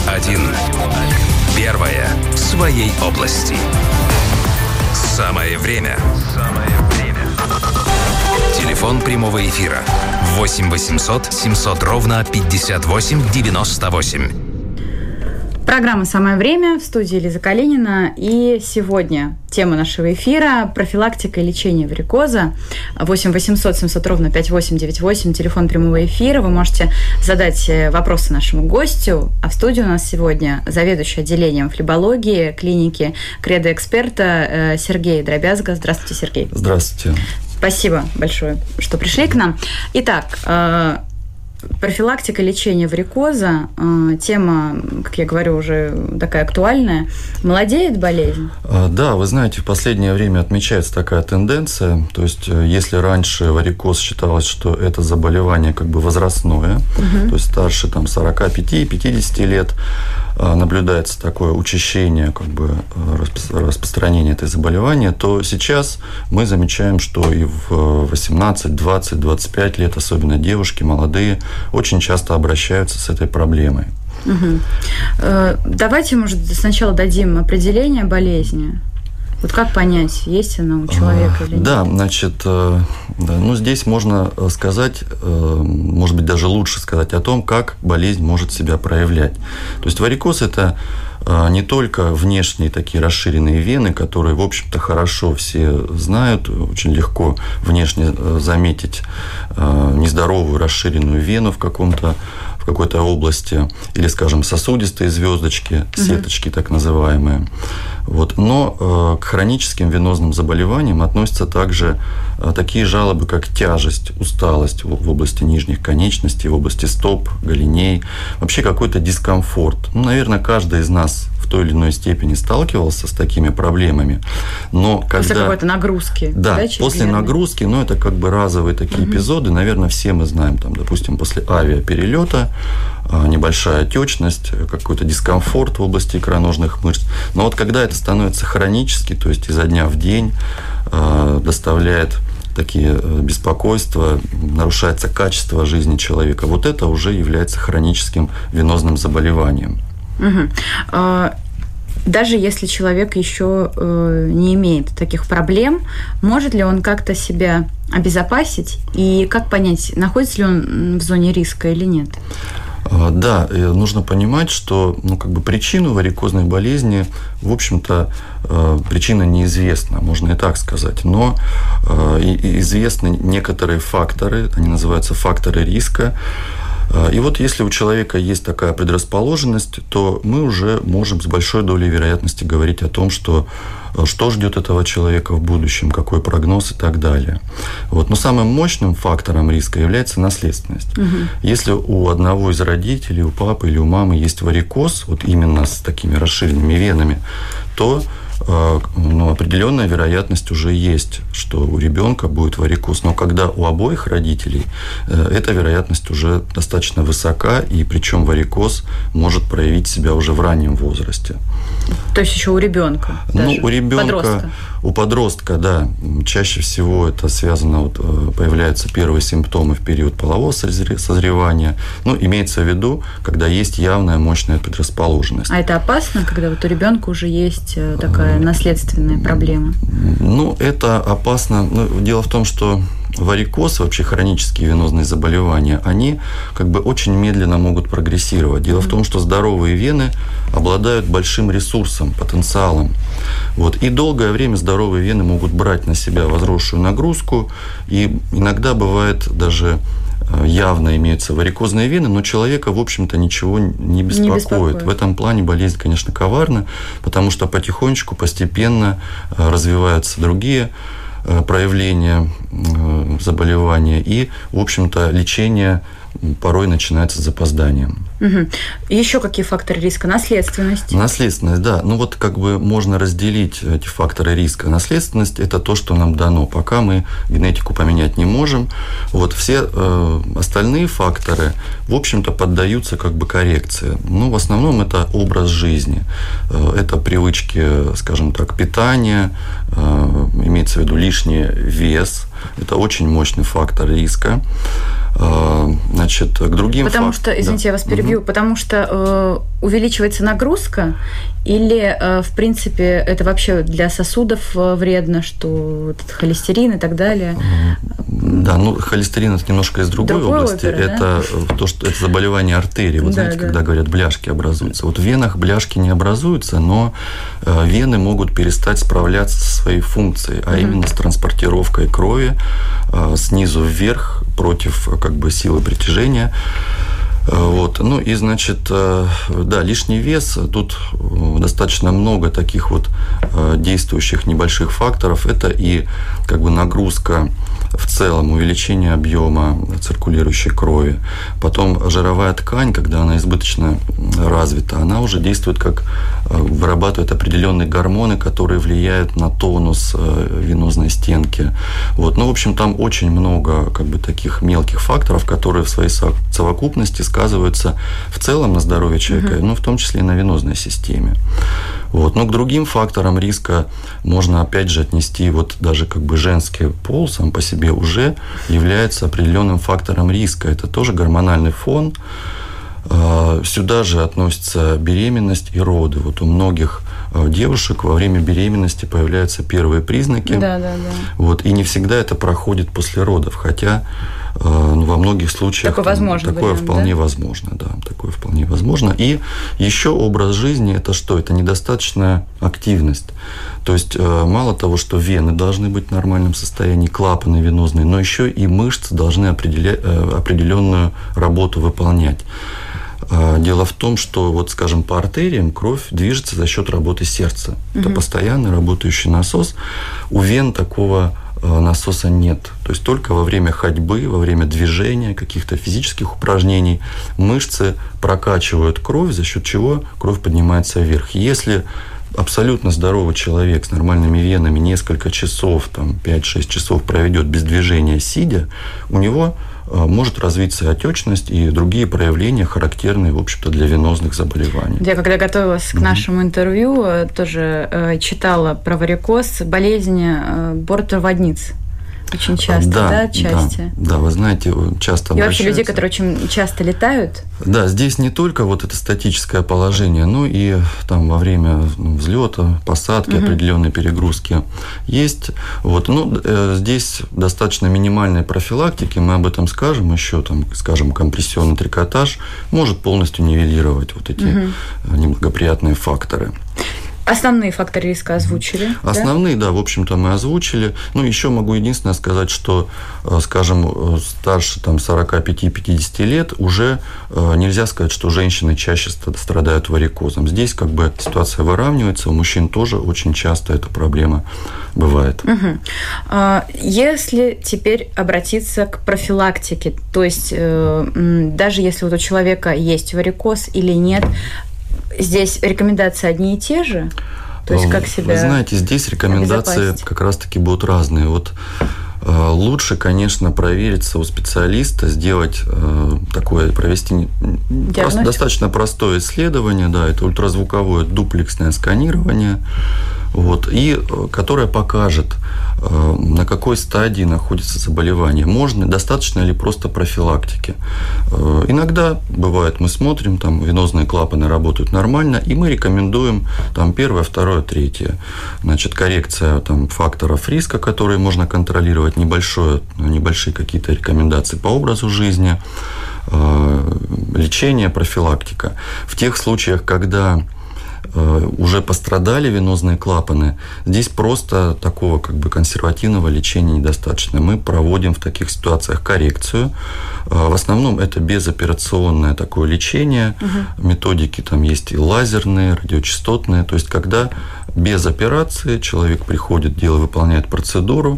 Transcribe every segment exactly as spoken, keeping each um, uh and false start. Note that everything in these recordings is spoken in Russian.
один. Первое в своей области. Самое время. Телефон прямого эфира восемь восемьсот семьсот ровно пятьдесят восемь девяносто восемь. Программа «Самое время», в студии Лиза Калинина. И сегодня тема нашего эфира – профилактика и лечение варикоза. восемь восемьсот семьсот ровно пятьдесят восемь девяносто восемь, телефон прямого эфира. Вы можете задать вопросы нашему гостю. А в студии у нас сегодня заведующий отделением флебологии клиники Кредо Эксперта Сергей Дробязга. Здравствуйте, Сергей. Здравствуйте. Спасибо большое, что пришли к нам. Итак, профилактика лечения варикоза, тема, как я говорю, уже такая актуальная. Молодеет болезнь? Да, вы знаете, в последнее время отмечается такая тенденция. То есть, если раньше варикоз считалось, что это заболевание как бы возрастное, угу. то есть старше там, сорок пять - пятьдесят лет, наблюдается такое учащение как бы, распространения этой заболевания, то сейчас мы замечаем, что и в восемнадцать, двадцать, двадцать пять лет, особенно девушки молодые, очень часто обращаются с этой проблемой. Угу. Давайте, может, сначала дадим определение болезни. Вот как понять, есть она у человека или нет? Да, значит, ну, здесь можно сказать, может быть, даже лучше сказать о том, как болезнь может себя проявлять. То есть варикоз – это не только внешние такие расширенные вены, которые, в общем-то, хорошо все знают, очень легко внешне заметить нездоровую расширенную вену в каком-то в какой-то области, или, скажем, сосудистые звездочки, сеточки так называемые. Вот. Но э, к хроническим венозным заболеваниям относятся также э, такие жалобы, как тяжесть, усталость в, в области нижних конечностей, в области стоп, голеней, вообще какой-то дискомфорт. Ну, наверное, каждый из нас в той или иной степени сталкивался с такими проблемами. Но когда... После какой-то нагрузки. Да, да после нагрузки, но это как бы разовые такие угу. эпизоды. Наверное, все мы знаем, там, допустим, после авиаперелета небольшая отечность, какой-то дискомфорт в области икроножных мышц. Но вот когда это становится хронически, то есть изо дня в день, доставляет такие беспокойства, нарушается качество жизни человека, вот это уже является хроническим венозным заболеванием. Угу. Даже если человек еще не имеет таких проблем, может ли он как-то себя обезопасить? И как понять, находится ли он в зоне риска или нет? Да, нужно понимать, что ну, как бы причину варикозной болезни, в общем-то, причина неизвестна, можно и так сказать. Но известны некоторые факторы, они называются факторы риска. И вот если у человека есть такая предрасположенность, то мы уже можем с большой долей вероятности говорить о том, что, что ждет этого человека в будущем, какой прогноз и так далее. Вот. Но самым мощным фактором риска является наследственность. Угу. Если у одного из родителей, у папы или у мамы есть варикоз, вот именно с такими расширенными венами, то ну, определенная вероятность уже есть, что у ребенка будет варикоз. Но когда у обоих родителей, эта вероятность уже достаточно высока, и причем варикоз может проявить себя уже в раннем возрасте. То есть еще у ребенка? Ну, у ребенка, подростка. У подростка, да. Чаще всего это связано, вот, появляются первые симптомы в период полового созревания. Ну, имеется в виду, когда есть явная мощная предрасположенность. А это опасно, когда вот у ребенка уже есть такая наследственная проблема? Ну, это опасно. Ну, дело в том, что варикоз, вообще хронические венозные заболевания, они как бы очень медленно могут прогрессировать. Дело mm-hmm. в том, что здоровые вены обладают большим ресурсом, потенциалом. Вот. И долгое время здоровые вены могут брать на себя возросшую нагрузку, и иногда бывает даже явно имеются варикозные вены, но человека, в общем-то, ничего не беспокоит. не беспокоит. В этом плане болезнь, конечно, коварна, потому что потихонечку, постепенно развиваются другие проявления заболевания, и, в общем-то, лечение порой начинается с запозданием. Угу. Еще какие факторы риска? Наследственность? Наследственность, да. Ну вот как бы можно разделить эти факторы риска. Наследственность – это то, что нам дано. Пока мы генетику поменять не можем. Вот все э, остальные факторы, в общем-то, поддаются как бы коррекции. Ну, в основном это образ жизни. Э, это привычки, скажем так, питания, э, имеется в виду лишний вес. Это очень мощный фактор риска. Значит, к другим Потому факт... что, извините, да. я вас перебью, угу. потому что э, увеличивается нагрузка, или, э, в принципе, это вообще для сосудов вредно, что вот холестерин и так далее? Да, ну, холестерин – это немножко из другой, другой области. Оперы, это да? то, что это заболевание артерий. Вот да, знаете, да. когда говорят, бляшки образуются. Вот в венах бляшки не образуются, но э, вены могут перестать справляться со своей функцией, а угу. именно с транспортировкой крови э, снизу вверх против как бы силы притяжения. Вот. Ну и, значит, да, лишний вес, тут достаточно много таких вот действующих небольших факторов. Это и как бы нагрузка в целом, увеличение объема циркулирующей крови. Потом жировая ткань, когда она избыточно развита, она уже действует как вырабатывает определенные гормоны, которые влияют на тонус венозной стенки. Вот. Ну, в общем, там очень много как бы таких мелких факторов, которые в своей совокупности сказываются в целом на здоровье человека, угу. ну, в том числе и на венозной системе. Вот. Но к другим факторам риска можно, опять же, отнести вот даже как бы женский пол сам по себе уже является определенным фактором риска. Это тоже гормональный фон. Сюда же относятся беременность и роды. Вот у многих девушек во время беременности появляются первые признаки. Да, да, да. Вот, и не всегда это проходит после родов, хотя ну, во многих случаях такое, возможно, такое вариант, вполне да? возможно. Да, такое вполне возможно. И еще образ жизни – это что? Это недостаточная активность. То есть мало того, что вены должны быть в нормальном состоянии, клапаны венозные, но еще и мышцы должны определенную работу выполнять. Дело в том, что, вот, скажем, по артериям кровь движется за счет работы сердца. Угу. Это постоянно работающий насос. У вен такого насоса нет. То есть только во время ходьбы, во время движения, каких-то физических упражнений мышцы прокачивают кровь, за счет чего кровь поднимается вверх. Если абсолютно здоровый человек с нормальными венами несколько часов, там, пять-шесть часов проведет без движения сидя, у него может развиться отечность и другие проявления, характерные, в общем-то, для венозных заболеваний. Я когда готовилась к нашему mm-hmm. интервью, тоже э, читала про варикоз, болезнь э, бортпроводниц. Очень часто, да, да отчасти? Да, да, вы знаете, часто и вообще люди, которые очень часто летают? Да, здесь не только вот это статическое положение, но и там во время ну, взлета, посадки, угу. определенной перегрузки есть. Вот, ну, э, здесь достаточно минимальной профилактики, мы об этом скажем еще, там, скажем, компрессионный трикотаж может полностью нивелировать вот эти угу. неблагоприятные факторы. Основные факторы риска озвучили? Основные, да? да, в общем-то, мы озвучили. Ну, еще могу единственное сказать, что, скажем, старше там, сорок пять - пятьдесят лет уже нельзя сказать, что женщины чаще страдают варикозом. Здесь как бы ситуация выравнивается, у мужчин тоже очень часто эта проблема бывает. Угу. Если теперь обратиться к профилактике, то есть даже если вот у человека есть варикоз или нет, здесь рекомендации одни и те же? То есть как себя Вы знаете, здесь рекомендации как раз-таки будут разные. Вот э, лучше, конечно, провериться у специалиста, сделать э, такое, провести просто, достаточно простое исследование, да, это ультразвуковое дуплексное сканирование, вот, и которое покажет, э, на какой стадии находится заболевание. Можно, достаточно ли просто профилактики. Э, иногда бывает, мы смотрим, там венозные клапаны работают нормально, и мы рекомендуем там первое, второе, третье. Значит, коррекция там, факторов риска, которые можно контролировать, небольшое, небольшие какие-то рекомендации по образу жизни, э, лечение, профилактика. В тех случаях, когда уже пострадали венозные клапаны, здесь просто такого как бы консервативного лечения недостаточно. Мы проводим в таких ситуациях коррекцию. В основном это безоперационное такое лечение. Угу. Методики там есть и лазерные, радиочастотные. То есть, когда без операции человек приходит, делает, выполняет процедуру,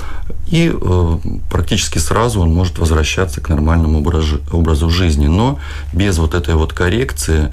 и э, практически сразу он может возвращаться к нормальному образу, образу жизни. Но без вот этой вот коррекции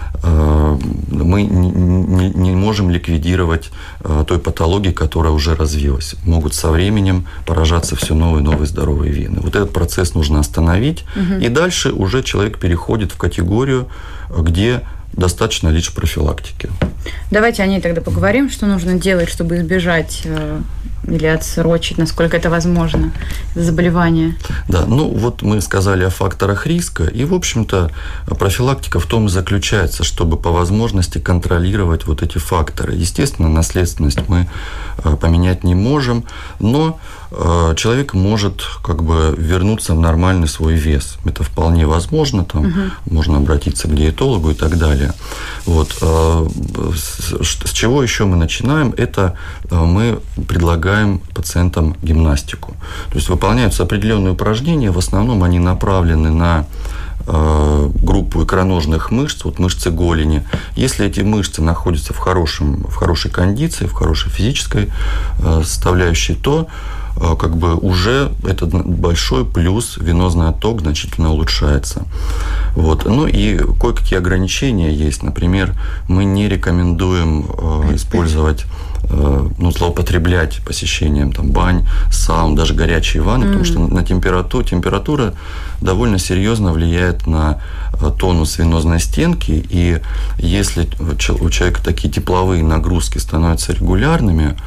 э, мы не, не, не можем ликвидировать э, той патологии, которая уже развилась. Могут со временем поражаться все новые и новые здоровые вены. Вот этот процесс нужно остановить. Угу. И дальше уже человек переходит в категорию, где достаточно лишь профилактики. Давайте о ней тогда поговорим, что нужно делать, чтобы избежать э, или отсрочить, насколько это возможно, заболевание. Да, ну вот мы сказали о факторах риска, и, в общем-то, профилактика в том и заключается, чтобы по возможности контролировать вот эти факторы. Естественно, наследственность мы поменять не можем, но человек может как бы вернуться в нормальный свой вес. Это вполне возможно, там угу. можно обратиться к диетологу и так далее. Вот. С чего еще мы начинаем? Это мы предлагаем пациентам гимнастику. То есть выполняются определенные упражнения, в основном они направлены на группу икроножных мышц, вот мышцы голени. Если эти мышцы находятся в, хорошем, в хорошей кондиции, в хорошей физической составляющей, то как бы уже это большой плюс, венозный отток значительно улучшается. Вот. Ну и кое-какие ограничения есть. Например, мы не рекомендуем использовать, ну, злоупотреблять посещением там, бань, саун, даже горячие ванны, mm-hmm. потому что на температуру, температура довольно серьезно влияет на тонус венозной стенки, и если у человека такие тепловые нагрузки становятся регулярными,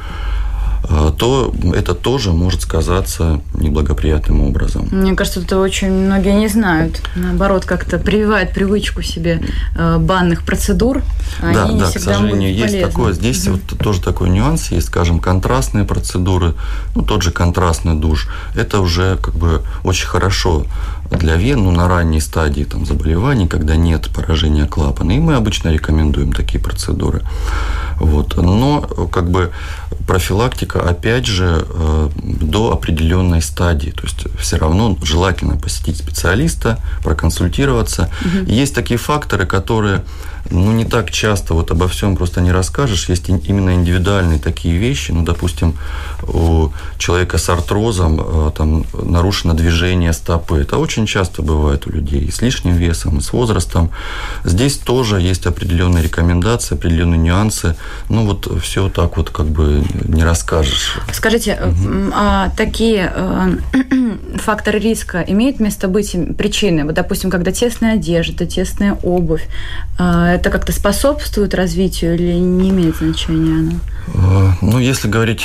то это тоже может сказаться неблагоприятным образом. Мне кажется, это очень многие не знают. Наоборот, как-то прививают привычку себе банных процедур. Да, они да, к сожалению, есть такое. Здесь угу. вот тоже такой нюанс есть, скажем, контрастные процедуры, ну, тот же контрастный душ. Это уже как бы очень хорошо для вен, ну, на ранней стадии там, заболеваний, когда нет поражения клапана. И мы обычно рекомендуем такие процедуры. Вот. Но как бы профилактика, опять же, до определенной стадии. То есть все равно желательно посетить специалиста, проконсультироваться. Угу. Есть такие факторы, которые, ну, не так часто вот обо всем просто не расскажешь. Есть именно индивидуальные такие вещи. Ну, допустим, у человека с артрозом там нарушено движение стопы. Это очень часто бывает у людей и с лишним весом, и с возрастом. Здесь тоже есть определенные рекомендации, определенные нюансы. Ну, вот все так вот как бы не расскажешь. Скажите, угу. а такие а, факторы риска имеют место быть, причины? Вот, допустим, когда тесная одежда, тесная обувь, а, это как-то способствует развитию или не имеет значения оно? Ну, если говорить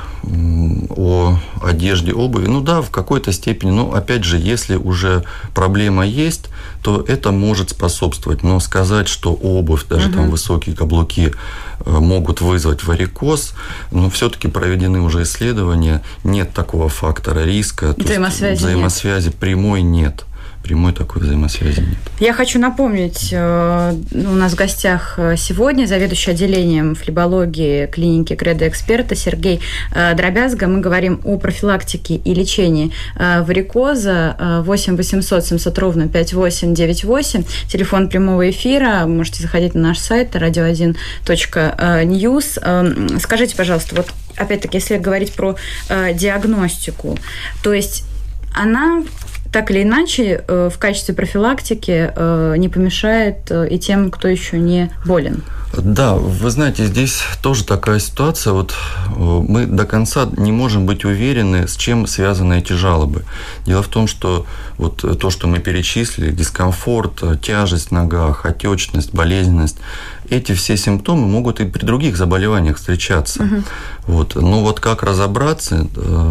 о одежде, обуви, ну да, в какой-то степени, но опять же, если уже проблема есть, то это может способствовать. Но сказать, что обувь, даже угу. там высокие каблуки могут вызвать варикоз, но все-таки проведены уже исследования, нет такого фактора риска. Взаимосвязи, взаимосвязи нет. Прямой нет. Прямой такой взаимосвязи нет. Я хочу напомнить, у нас в гостях сегодня заведующий отделением флебологии клиники Кредо Эксперта Сергей Дробязга. Мы говорим о профилактике и лечении варикоза. восемь восемьсот семьсот ровно пять восемь девять восемь. Телефон прямого эфира. Можете заходить на наш сайт радио один точка ньюс. Скажите, пожалуйста, вот опять-таки, если говорить про диагностику, то есть она так или иначе в качестве профилактики не помешает и тем, кто еще не болен. Да, вы знаете, здесь тоже такая ситуация. Вот мы до конца не можем быть уверены, с чем связаны эти жалобы. Дело в том, что вот то, что мы перечислили, дискомфорт, тяжесть в ногах, отечность, болезненность, эти все симптомы могут и при других заболеваниях встречаться. Угу. Вот. Но вот как разобраться,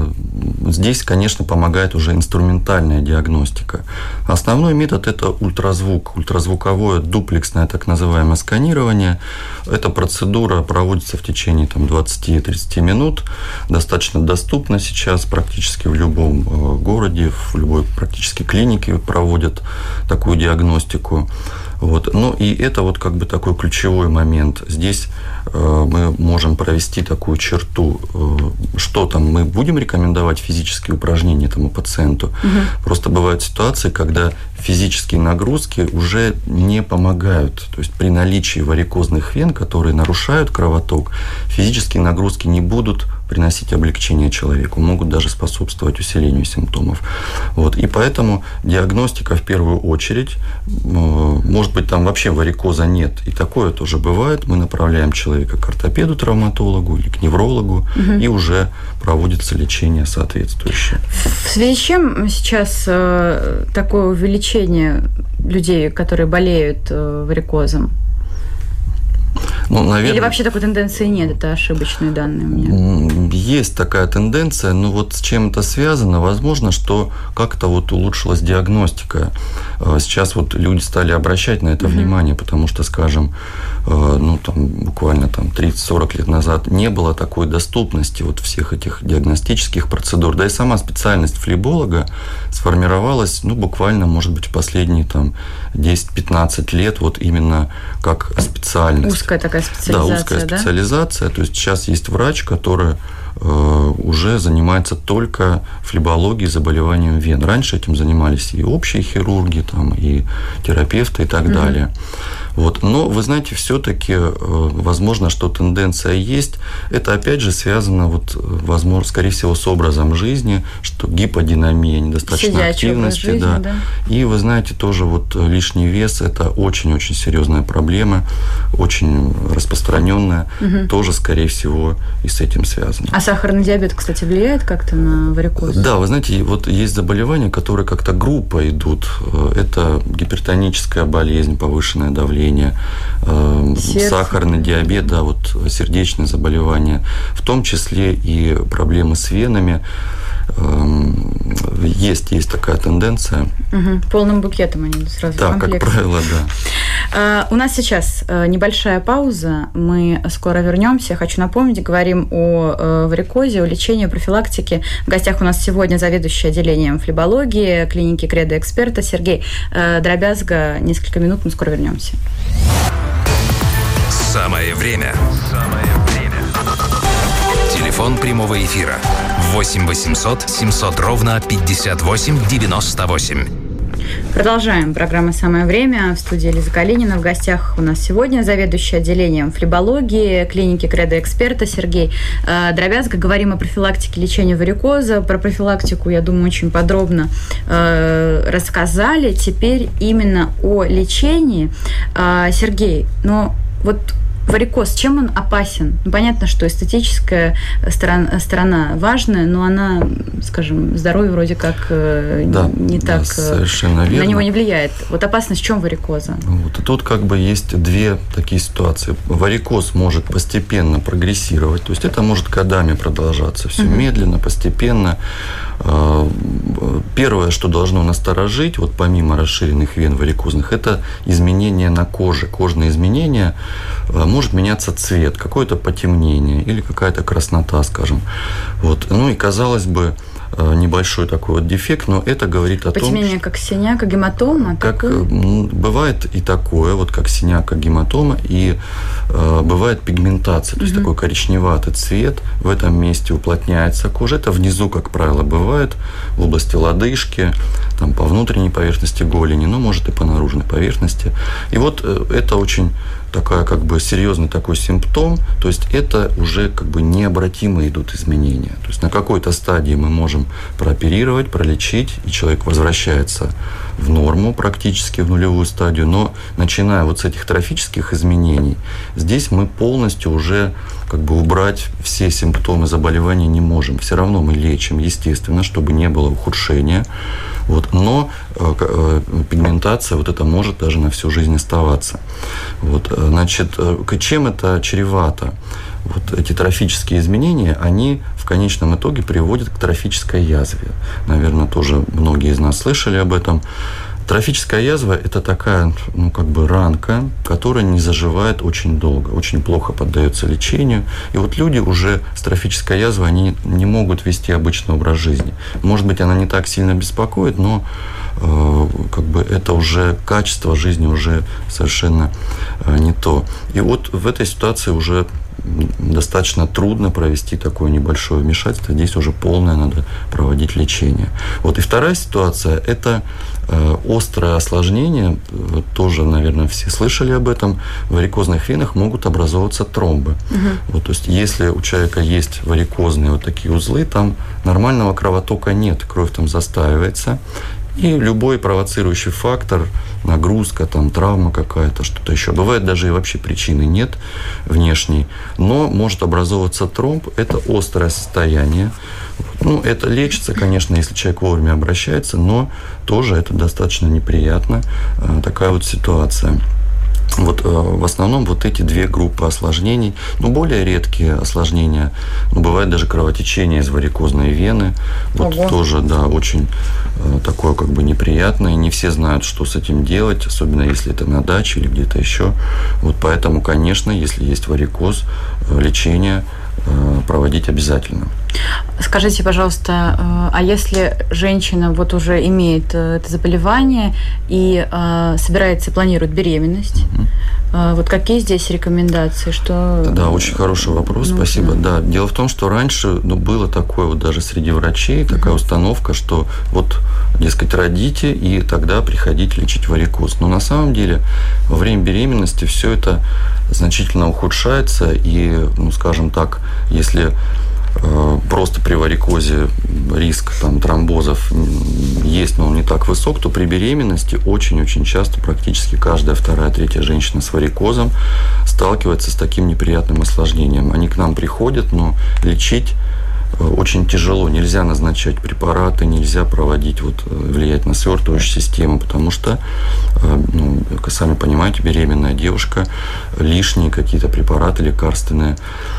здесь, конечно, помогает уже инструментальная диагностика. Основной метод – это ультразвук, ультразвуковое дуплексное так называемое сканирование. Эта процедура проводится в течение там, двадцать-тридцать минут, достаточно доступна сейчас практически в любом городе, в любой практически клинике проводят такую диагностику. Вот. Ну и это вот как бы такой ключевой момент. Здесь э, мы можем провести такую черту, э, что там мы будем рекомендовать физические упражнения этому пациенту. Угу. Просто бывают ситуации, когда физические нагрузки уже не помогают. То есть при наличии варикозных вен, которые нарушают кровоток, физические нагрузки не будут приносить облегчение человеку, могут даже способствовать усилению симптомов. Вот. И поэтому диагностика в первую очередь, может быть, там вообще варикоза нет, и такое тоже бывает, мы направляем человека к ортопеду-травматологу или к неврологу, угу. и уже проводится лечение соответствующее. В связи с чем сейчас такое увеличение людей, которые болеют варикозом? Ну, наверное, или вообще такой тенденции нет, это ошибочные данные у меня? Есть такая тенденция, но вот с чем это связано? Возможно, что как-то вот улучшилась диагностика. Сейчас вот люди стали обращать на это угу. внимание, потому что, скажем, ну, там, буквально там, тридцать-сорок лет назад не было такой доступности вот всех этих диагностических процедур. Да и сама специальность флеболога сформировалась, ну, буквально, может быть, в последние там, десять-пятнадцать лет вот именно как специальность. Узкая такая специализация, да? Узкая да? специализация. То есть сейчас есть врач, который э, уже занимается только флебологией, заболеванием вен. Раньше этим занимались и общие хирурги, там, и терапевты и так mm-hmm. далее. Вот. Но, вы знаете, все-таки, возможно, что тенденция есть. Это, опять же, связано, вот, возможно, скорее всего, с образом жизни, что гиподинамия, недостаточно Сидячий активности. жизни, да. Да. И, вы знаете, тоже вот лишний вес – это очень-очень серьезная проблема, очень распространенная. Угу. Тоже, скорее всего, и с этим связано. А сахарный диабет, кстати, влияет как-то на варикоз? Да, вы знаете, вот есть заболевания, которые как-то группой идут. Это гипертоническая болезнь, повышенное давление, Сердце. Сахарный диабет, да, вот сердечные заболевания, в том числе и проблемы с венами. Есть, есть такая тенденция. Угу. Полным букетом они сразу. Да, комплекс. Как правило, да. У нас сейчас небольшая пауза, мы скоро вернемся. Хочу напомнить, говорим о варикозе, о лечении, о профилактике. В гостях у нас сегодня заведующий отделением флебологии клиники Кредо Эксперта Сергей Дробязга. Несколько минут, мы скоро вернемся. Самое время. Самое время. Телефон прямого эфира восемь восемьсот семьсот ровно пятьдесят восемь девяносто восемь. Продолжаем. Программа «Самое время». В студии Лиза Калинина. В гостях у нас сегодня заведующий отделением флебологии клиники Кредо Эксперта Сергей Дробязга. Говорим о профилактике лечения варикоза. Про профилактику, я думаю, очень подробно э, рассказали. Теперь именно о лечении. Э, Сергей, ну вот варикоз, чем он опасен? Ну, понятно, что эстетическая сторона, сторона важная, но она, скажем, здоровье вроде как да, не да, так совершенно верно. На него не влияет. Вот опасность в чем варикоза? Вот, и тут как бы есть две такие ситуации. Варикоз может постепенно прогрессировать, то есть это может годами продолжаться, все угу. медленно, постепенно. Первое, что должно насторожить, вот помимо расширенных вен варикозных, это изменения на коже. Кожные изменения, может меняться цвет, какое-то потемнение или какая-то краснота, скажем. Вот. Ну и, казалось бы, небольшой такой вот дефект, но это говорит о Потемнение том... Потемнение как синяк, как гематома? Как, такой? Бывает и такое, вот как синяк, как гематома, и э, бывает пигментация, то есть угу. такой коричневатый цвет, в этом месте уплотняется кожа. Это внизу, как правило, бывает, в области лодыжки, там, по внутренней поверхности голени, но может и по наружной поверхности. И вот э, это очень такая, как бы, серьезный такой симптом, то есть это уже как бы необратимые идут изменения. То есть на какой-то стадии мы можем прооперировать, пролечить, и человек возвращается в норму, практически в нулевую стадию, но начиная вот с этих трофических изменений, здесь мы полностью уже как бы убрать все симптомы заболевания не можем. Все равно мы лечим, естественно, чтобы не было ухудшения. Вот, но э, э, пигментация вот это может даже на всю жизнь оставаться. Вот, значит, э, чем это чревато? Вот эти трофические изменения, они в конечном итоге приводят к трофической язве. Наверное, тоже многие из нас слышали об этом. Трофическая язва – это такая, ну, как бы ранка, которая не заживает очень долго, очень плохо поддается лечению. И вот люди уже с трофической язвой, они не могут вести обычный образ жизни. Может быть, она не так сильно беспокоит, но э, как бы это уже качество жизни уже совершенно э, не то. И вот в этой ситуации уже достаточно трудно провести такое небольшое вмешательство. Здесь уже полное надо проводить лечение. Вот. И вторая ситуация – это э, острое осложнение. Вот тоже, наверное, все слышали об этом. В варикозных венах могут образовываться тромбы. Угу. Вот, то есть, если у человека есть варикозные вот такие узлы, там нормального кровотока нет, кровь там застаивается. И любой провоцирующий фактор, нагрузка, там, травма какая-то, что-то еще. Бывает, даже и вообще причины нет внешней, но может образовываться тромб. Это острое состояние. Ну, это лечится, конечно, если человек вовремя обращается, но тоже это достаточно неприятно, такая вот ситуация. Вот в основном вот эти две группы осложнений, ну, более редкие осложнения, ну, бывает даже кровотечение из варикозной вены, вот Ого. тоже, да, очень такое как бы неприятное, не все знают, что с этим делать, особенно если это на даче или где-то еще, вот поэтому, конечно, если есть варикоз, лечение проводить обязательно. Скажите, пожалуйста, а если женщина вот уже имеет это заболевание и э, собирается, планирует беременность, угу. э, вот какие здесь рекомендации? Что да, очень хороший вопрос, нужно? Спасибо. Да, дело в том, что раньше ну, было такое вот даже среди врачей, такая угу. установка, что вот, дескать, родите и тогда приходите лечить варикоз. Но на самом деле во время беременности все это значительно ухудшается и, ну, скажем так, если э, просто при варикозе риск там, тромбозов есть, но он не так высок, то при беременности очень-очень часто практически каждая вторая, третья женщина с варикозом сталкивается с таким неприятным осложнением. Они к нам приходят, но лечить очень тяжело. Нельзя назначать препараты, нельзя проводить, вот, влиять на свертывающую систему, потому что, ну, как сами понимаете, беременная девушка, лишние какие-то препараты лекарственные.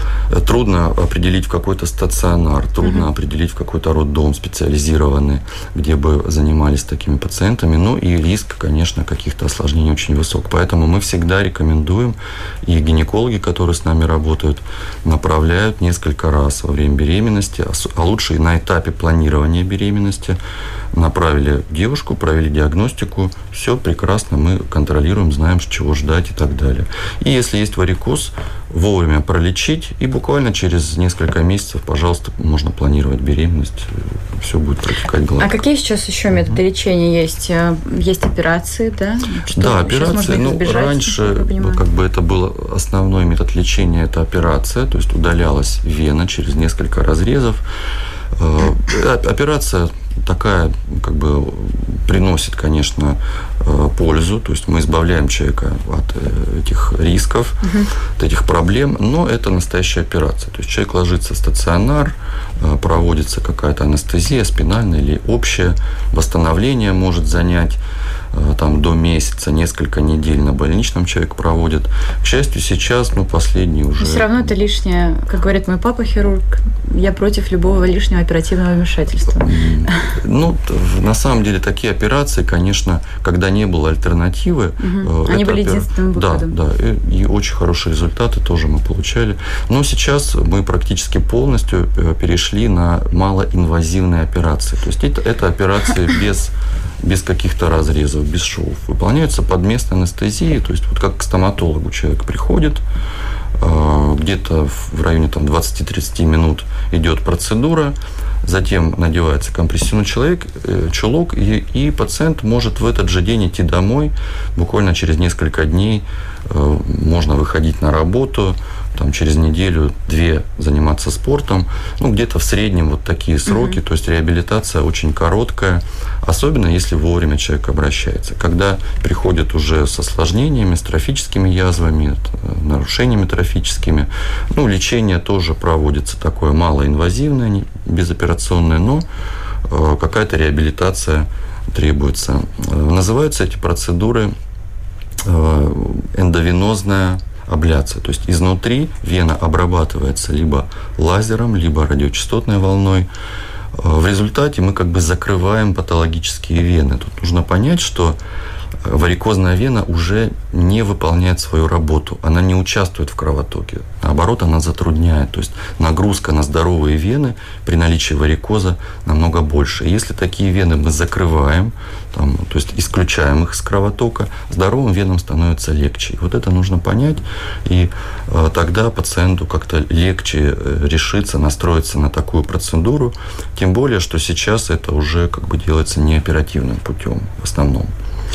Трудно определить в какой-то стационар, трудно uh-huh. определить в какой-то роддом специализированный, где бы занимались такими пациентами. Ну и риск, конечно, каких-то осложнений очень высок. Поэтому мы всегда рекомендуем, и гинекологи, которые с нами работают, направляют несколько раз во время беременности, а лучше и на этапе планирования беременности. Направили девушку, провели диагностику, все прекрасно, мы контролируем, знаем, чего ждать и так далее. И если есть варикоз, вовремя пролечить, и буквально через несколько месяцев, пожалуйста, можно планировать беременность, все будет протекать гладко. А какие сейчас еще методы mm-hmm. лечения есть? Есть операции, да? Что да, операции. Ну, раньше как бы это был основной метод лечения, это операция, то есть удалялась вена через несколько разрезов. Операция такая, как бы, приносит, конечно, пользу, то есть мы избавляем человека от этих рисков, угу. от этих проблем, но это настоящая операция. То есть человек ложится в стационар, проводится какая-то анестезия спинальная или общая, восстановление может занять там, до месяца, несколько недель на больничном человек проводит. К счастью, сейчас, ну, последний уже... Но все равно это лишнее, как говорит мой папа, хирург, я против любого лишнего оперативного вмешательства. Ну, на самом деле, такие операции, конечно, когда не было альтернативы... Угу. Они были опер... единственным выходом. Да, да, и, и очень хорошие результаты тоже мы получали. Но сейчас мы практически полностью перешли на малоинвазивные операции. То есть это, это операции без... без каких-то разрезов, без швов. Выполняются под местной анестезией, то есть вот как к стоматологу человек приходит, где-то в районе там, двадцать-тридцать минут идет процедура, затем надевается компрессионный человек, чулок, и, и пациент может в этот же день идти домой, буквально через несколько дней можно выходить на работу, там, через неделю-две заниматься спортом. Ну, где-то в среднем вот такие сроки, mm-hmm. то есть реабилитация очень короткая, особенно если вовремя человек обращается. Когда приходят уже с осложнениями, с трофическими язвами, нарушениями трофическими, ну, лечение тоже проводится такое малоинвазивное, безоперационное, но какая-то реабилитация требуется. Называются эти процедуры эндовенозная абляция. То есть изнутри вена обрабатывается либо лазером, либо радиочастотной волной. В результате мы как бы закрываем патологические вены. Тут нужно понять, что варикозная вена уже не выполняет свою работу. Она не участвует в кровотоке. Наоборот, она затрудняет. То есть нагрузка на здоровые вены при наличии варикоза намного больше. И если такие вены мы закрываем, там, то есть исключаем их из кровотока, здоровым венам становится легче. И вот это нужно понять. И э, тогда пациенту как-то легче решиться, настроиться на такую процедуру. Тем более, что сейчас это уже как бы делается не оперативным путем в основном.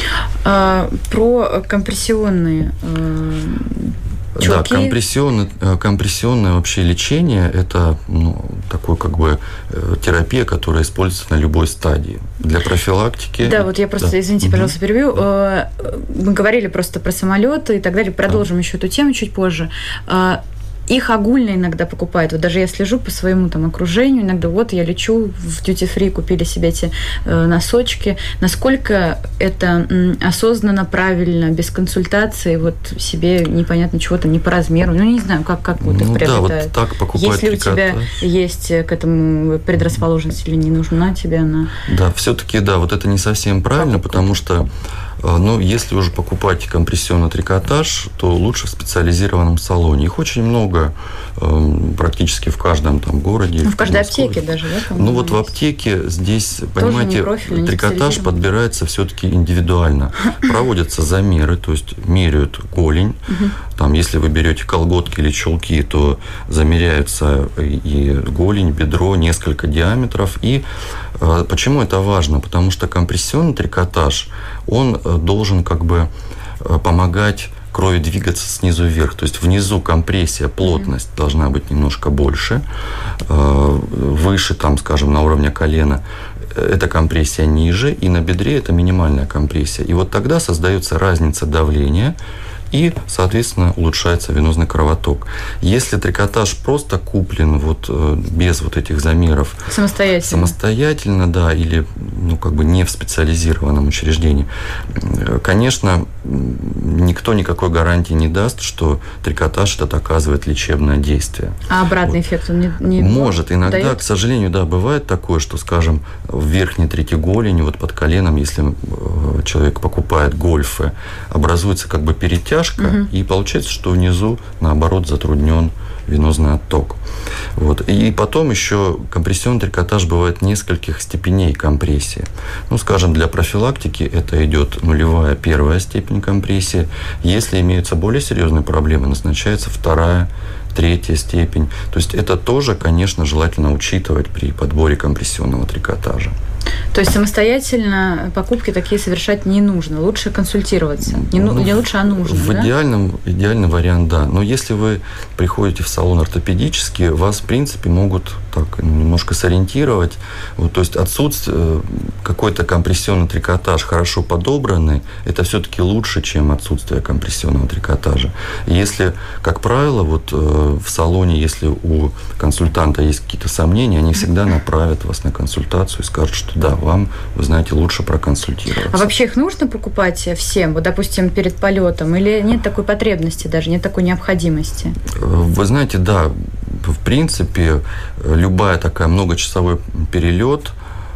Про компрессионные чулки. Да, компрессионное, компрессионное вообще лечение – это, ну, такой как бы терапия, которая используется на любой стадии. Для профилактики. Да, вот я просто, да. извините, пожалуйста, перебью. Да. Мы говорили просто про самолеты и так далее. Продолжим да. еще эту тему чуть позже. их огульно иногда покупают. Вот даже я слежу по своему там окружению, иногда вот я лечу в duty-free, купили себе эти э, носочки. Насколько это м, осознанно, правильно, без консультации, вот себе непонятно чего-то не по размеру. Ну, не знаю, как, как вот ну, их приобретают. Да, вот так покупать. Если у тебя есть к этому предрасположенность или не нужна тебе она? Да, все-таки, да, вот это не совсем правильно, покупка. Потому что ну, если уже покупать компрессионный трикотаж, то лучше в специализированном салоне. Их очень много, практически в каждом там городе. Ну, в каждой аптеке даже, да? Ну, вот в аптеке здесь, понимаете, трикотаж подбирается все-таки индивидуально. Проводятся замеры, то есть меряют голень. Там, если вы берете колготки или чулки, то замеряются и голень, бедро, несколько диаметров. И почему это важно? Потому что компрессионный трикотаж, он должен как бы помогать крови двигаться снизу вверх. То есть внизу компрессия, плотность mm-hmm. должна быть немножко больше, выше, там, скажем, на уровне колена эта компрессия ниже, и на бедре это минимальная компрессия. И вот тогда создается разница давления, и, соответственно, улучшается венозный кровоток. Если трикотаж просто куплен вот без вот этих замеров самостоятельно, самостоятельно, да, или ну как бы не в специализированном учреждении, конечно, никто никакой гарантии не даст, что трикотаж этот оказывает лечебное действие. А обратный вот. Эффект он не, не может иногда, дает? К сожалению, да, бывает такое, что, скажем, в верхней трети голени, вот под коленом, если человек покупает гольфы, образуется как бы перетяжка, угу. и получается, что внизу, наоборот, затруднен венозный отток. Вот. И потом еще компрессионный трикотаж бывает нескольких степеней компрессии. Ну, скажем, для профилактики это идет нулевая, первая степень компрессии. Если имеются более серьезные проблемы, назначается вторая, третья степень. То есть это тоже, конечно, желательно учитывать при подборе компрессионного трикотажа. То есть самостоятельно покупки такие совершать не нужно, лучше консультироваться. Не, ну, не лучше, а нужно. В да? идеальном, идеальный вариант, да. Но если вы приходите в салон ортопедический, вас, в принципе, могут так немножко сориентировать. Вот, то есть отсутствие какой-то компрессионный трикотаж хорошо подобранный, это все-таки лучше, чем отсутствие компрессионного трикотажа. И если, как правило, вот в салоне, если у консультанта есть какие-то сомнения, они всегда направят вас на консультацию и скажут, что да, вам, вы знаете, лучше проконсультироваться. А вообще их нужно покупать всем, вот, допустим, перед полетом, или нет такой потребности даже, нет такой необходимости? Вы знаете, да, в принципе, любая такая многочасовой перелет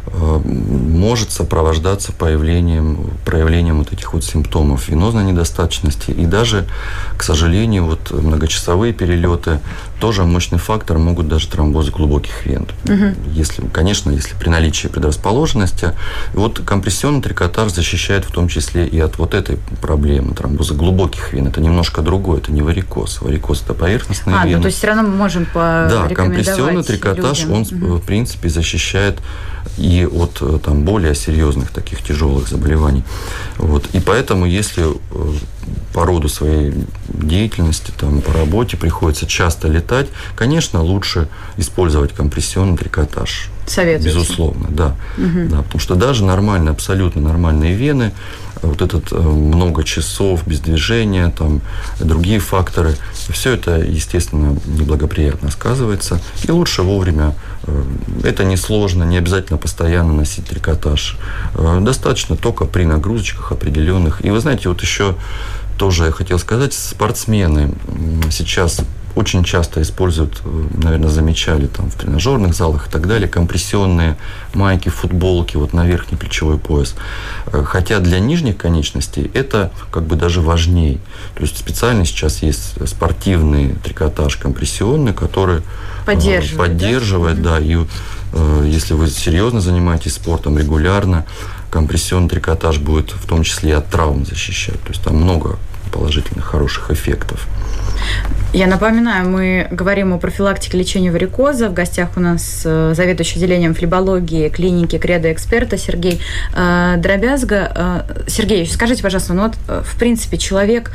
может сопровождаться появлением, проявлением вот этих вот симптомов венозной недостаточности. И даже, к сожалению, вот многочасовые перелеты тоже мощный фактор, могут даже тромбозы глубоких вен. Угу. Если, конечно, если при наличии предрасположенности. И вот компрессионный трикотаж защищает в том числе и от вот этой проблемы тромбоза глубоких вен. Это немножко другое, это не варикоз. Варикоз – это поверхностные а, вены. Ну, то есть все равно мы можем порекомендовать. Да, компрессионный трикотаж, людям. он, угу. в принципе, защищает и от там, более серьезных таких тяжелых заболеваний. Вот. И поэтому, если по роду своей деятельности, там, по работе приходится часто летать, конечно, лучше использовать компрессионный трикотаж. Советуете? Безусловно, да. Угу. да. Потому что даже нормальные, абсолютно нормальные вены, вот этот много часов без движения, там, другие факторы, все это, естественно, неблагоприятно сказывается. И лучше вовремя. Это несложно, не обязательно постоянно носить трикотаж. Достаточно только при нагрузочках определенных. И вы знаете, вот еще тоже я хотел сказать, спортсмены сейчас очень часто используют, наверное, замечали там в тренажерных залах и так далее, компрессионные майки, футболки вот на верхний плечевой пояс. Хотя для нижних конечностей это как бы даже важней. То есть специально сейчас есть спортивный трикотаж компрессионный, который поддерживает, поддерживает да, да и э, если вы серьезно занимаетесь спортом регулярно, компрессионный трикотаж будет в том числе и от травм защищать. То есть там много положительных, хороших эффектов. Я напоминаю, мы говорим о профилактике лечения варикоза. В гостях у нас заведующий отделением флебологии клиники Кредо Эксперта Сергей Дробязга. Сергей, скажите, пожалуйста, ну вот, в принципе, человек...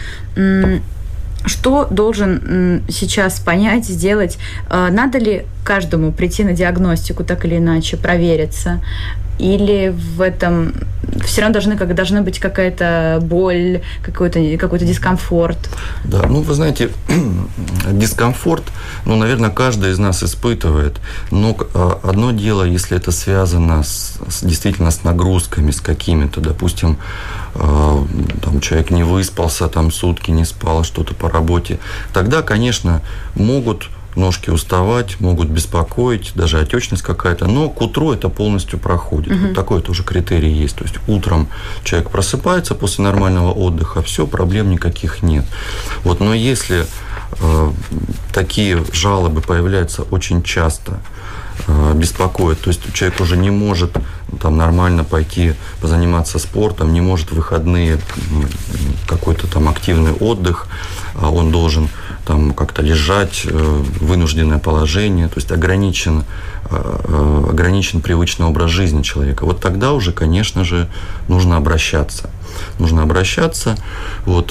Что должен сейчас понять, сделать? Надо ли каждому прийти на диагностику так или иначе, провериться? или в этом все равно должны, как, должна быть какая-то боль, какой-то, какой-то дискомфорт? Да, ну, вы знаете, дискомфорт, ну, наверное, каждый из нас испытывает. Но одно дело, если это связано с, с, действительно с нагрузками, с какими-то, допустим, э, там, человек не выспался, там, сутки не спал, что-то по работе, тогда, конечно, могут ножки уставать, могут беспокоить, даже отечность какая-то, но к утру это полностью проходит. Uh-huh. Вот такой тоже критерий есть. То есть утром человек просыпается после нормального отдыха, все, проблем никаких нет. Вот, но если э, такие жалобы появляются очень часто, э, беспокоят, то есть человек уже не может там нормально пойти позаниматься спортом, не может в выходные какой-то там активный отдых, а он должен там как-то лежать, вынужденное положение, то есть ограничен, ограничен привычный образ жизни человека. Вот тогда уже, конечно же, нужно обращаться. Нужно обращаться. Вот,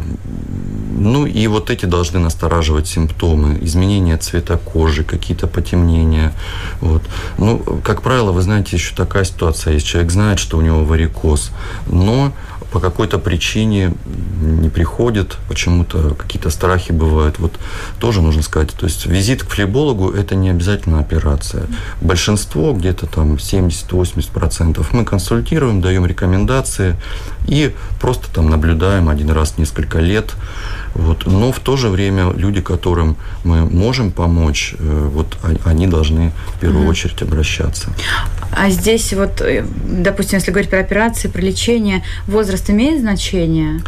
ну и вот эти должны настораживать симптомы, изменения цвета кожи, какие-то потемнения. Вот. Ну, как правило, вы знаете, еще такая ситуация есть. Человек знает, что у него варикоз, но по какой-то причине не приходит, почему-то какие-то страхи бывают. Вот тоже нужно сказать, то есть визит к флебологу – это не обязательно операция. Большинство, где-то там семьдесят-восемьдесят процентов, мы консультируем, даем рекомендации и просто там наблюдаем один раз в несколько лет. Вот. Но в то же время люди, которым мы можем помочь, вот они должны в первую mm-hmm. очередь обращаться. А здесь вот, допустим, если говорить про операции, про лечение, возраст имеет значение?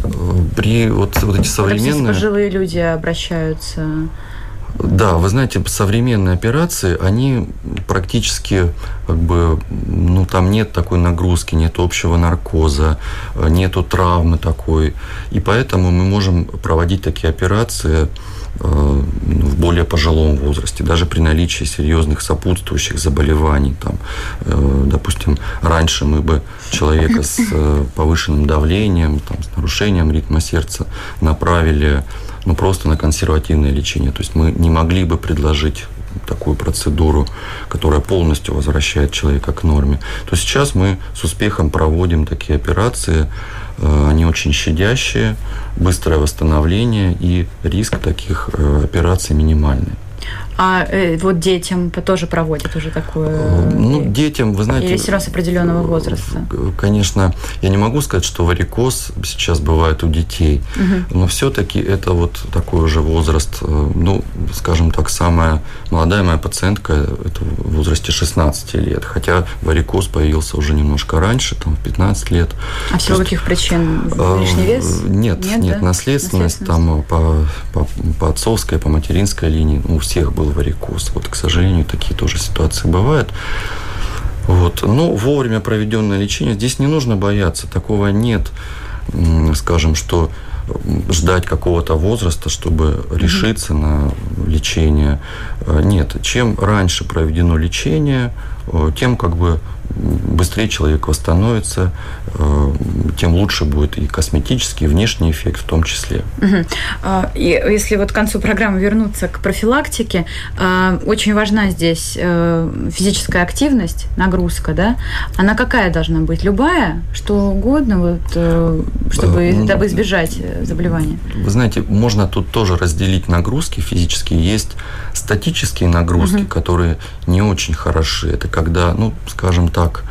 При вот, вот эти современные... Допустим, пожилые люди обращаются... Да, вы знаете, современные операции, они практически, как бы, ну, там нет такой нагрузки, нет общего наркоза, нету травмы такой. И поэтому мы можем проводить такие операции э, в более пожилом возрасте, даже при наличии серьезных сопутствующих заболеваний. Там, э, допустим, раньше мы бы человека с э, повышенным давлением, там, с нарушением ритма сердца направили ну, просто на консервативное лечение. То есть мы не могли бы предложить такую процедуру, которая полностью возвращает человека к норме. То сейчас мы с успехом проводим такие операции. Они очень щадящие, быстрое восстановление и риск таких операций минимальный. А э, вот детям тоже проводят уже такое? Ну, детям, вы знаете... Или все равно с определенного возраста? Конечно, я не могу сказать, что варикоз сейчас бывает у детей, угу. но все-таки это вот такой уже возраст, ну, скажем так, самая молодая моя пациентка, это в возрасте шестнадцати лет, хотя варикоз появился уже немножко раньше, там, в пятнадцать лет. А в силу каких причин? Лишний вес? Нет, нет, нет да? наследственность, наследственность, там, по, по, по отцовской, по материнской линии, ну, у всех был варикоз. Вот, к сожалению, такие тоже ситуации бывают. Вот. Но вовремя проведенное лечение, здесь не нужно бояться, такого нет, скажем, что ждать какого-то возраста, чтобы решиться mm-hmm. на лечение. Нет, чем раньше проведено лечение, тем как бы быстрее человек восстановится, тем лучше будет и косметический, и внешний эффект в том числе. Угу. И если вот к концу программы вернуться к профилактике, очень важна здесь физическая активность, нагрузка, да? Она какая должна быть? Любая? Что угодно, вот, чтобы, дабы избежать заболевания? Вы знаете, можно тут тоже разделить нагрузки физические. Есть статические нагрузки, угу. которые не очень хороши. Это когда, ну, скажем так, так,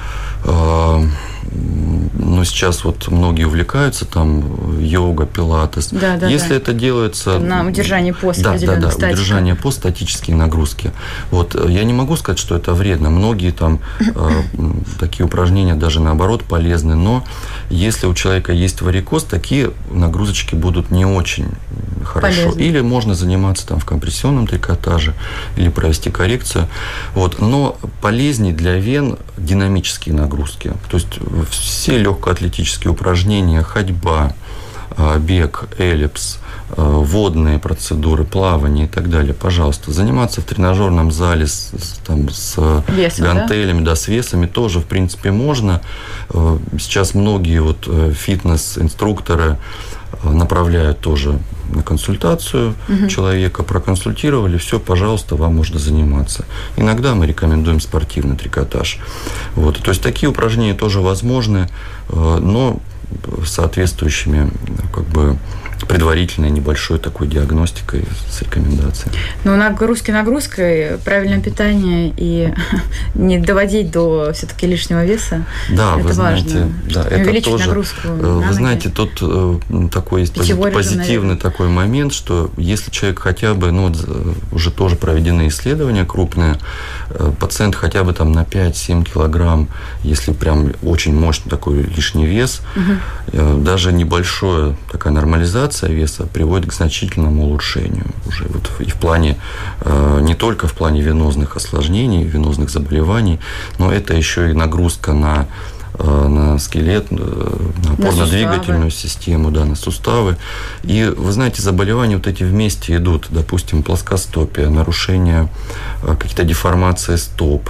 э, но сейчас вот многие увлекаются там йога, пилатес. Да, да, Если да. это делается... На удержание пост да, да, да, статика. удержание пост, статические нагрузки. Вот, я не могу сказать, что это вредно. Многие там э, такие упражнения даже наоборот полезны, но если у человека есть варикоз, такие нагрузочки будут не очень хорошо. Полезно. Или можно заниматься там в компрессионном трикотаже, или провести коррекцию. Вот. Но полезнее для вен динамические нагрузки. То есть все легкоатлетические упражнения, ходьба, бег, эллипс, водные процедуры, плавание и так далее. Пожалуйста, заниматься в тренажерном зале с, там, с весом, гантелями, да? Да, с весами тоже, в принципе, можно. Сейчас многие вот фитнес-инструкторы направляют тоже на консультацию угу. человека, проконсультировали, все, пожалуйста, вам можно заниматься. Иногда мы рекомендуем спортивный трикотаж. Вот. То есть такие упражнения тоже возможны, но соответствующими как бы предварительной небольшой такой диагностикой с рекомендацией. Ну, нагрузки нагрузкой, правильное питание и не доводить до все-таки лишнего веса. Да, это вы знаете, важно, да, это тоже. Нагрузку вы знаете, тут такой есть Пищевой позитивный режим, такой момент, что если человек хотя бы, ну, уже тоже проведены исследования крупные, пациент хотя бы там на пять-семь килограмм, если прям очень мощный такой лишний вес, угу. даже небольшая такая нормализация веса приводит к значительному улучшению уже вот и в плане, не только в плане венозных осложнений, венозных заболеваний, но это еще и нагрузка на, на скелет, на опорно-двигательную систему, да, на суставы. И, вы знаете, заболевания вот эти вместе идут, допустим, плоскостопие, нарушение, какие-то деформации стоп,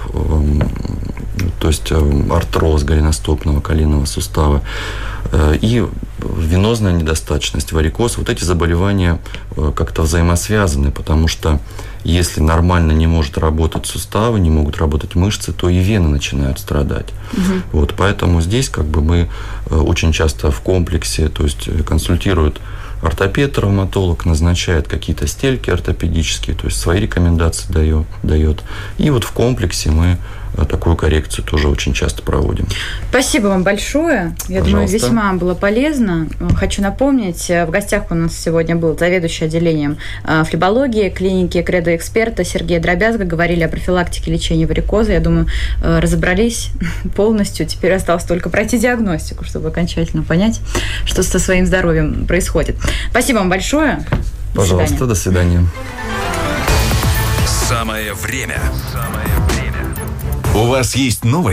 то есть артроз голеностопного коленного сустава и венозная недостаточность, варикоз. Вот эти заболевания как-то взаимосвязаны, потому что если нормально не может работать суставы, не могут работать мышцы, то и вены начинают страдать. Угу. Вот, поэтому здесь как бы мы очень часто в комплексе, то есть консультируют ортопед-травматолог, назначает какие-то стельки ортопедические, то есть свои рекомендации дает, дает. И вот в комплексе мы такую коррекцию тоже очень часто проводим. Спасибо вам большое. Я Пожалуйста. думаю, весьма было полезно. Хочу напомнить, в гостях у нас сегодня был заведующий отделением флебологии клиники Кредо Эксперта Сергей Дробязга. Говорили о профилактике лечения варикоза. Я думаю, разобрались полностью. Теперь осталось только пройти диагностику, чтобы окончательно понять, что со своим здоровьем происходит. Спасибо вам большое. До Пожалуйста, свидания. До свидания. Самое время. Самое время. У вас есть новость?